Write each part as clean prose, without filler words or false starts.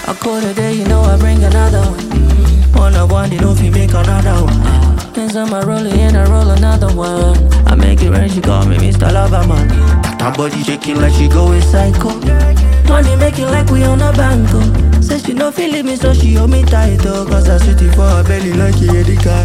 I call the day, you know I bring another one. One of one, they don't feel make another one. Then some I roll it and I roll another one. I make it rain, she call me Mr. Loverman. That body shaking like she going psycho. Money making like we on a banco. Say she no feeling me, so she hold me tight, oh. Cause I sweet it for her belly like he had the cat.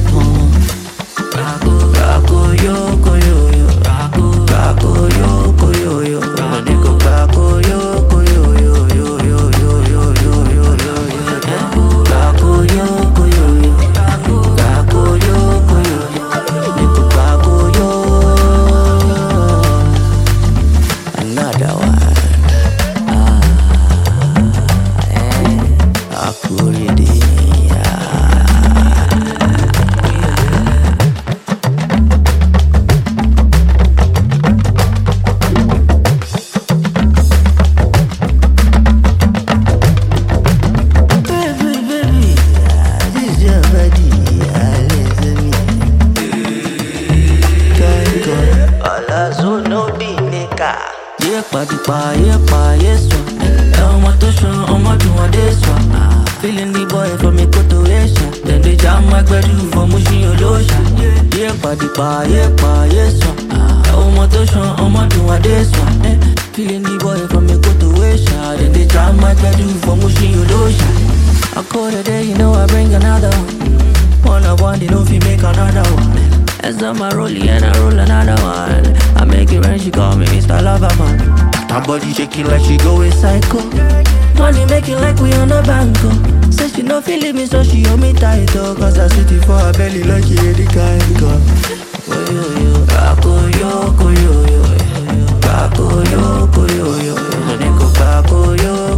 Rako, yoko, yo, yo. Rako, yoko, yo, yo. Niko, rako, yoko, yo, yo, yo, yo, yo, yo, yo, yo, yo. Rako, yoko, yo, yo. Rako, yoko, yo, yo. Niko, rako, yo. Another one. Feeling the boy from me go to Asia. Then they jam my bedroom for Mushin Olosha. Yeah, yes, I'm doing this one. Feeling the boy from me go to Asia. Then they jam my bedroom for Mushin Olosha. I call the day, you know I bring another one. One of one, they don't feel make another one. As I'm a rollie and I roll another one. I make it rain, she call me Mr. Loverman. That body shaking like she going psycho. Money making like we on a banco. Say she no feeling me, so she hold me tight, oh. Cause I sweet it for her belly like he had the kind. Oh yo yo, rako yoko yo yo, rako yoko yo yo, niko rako yo.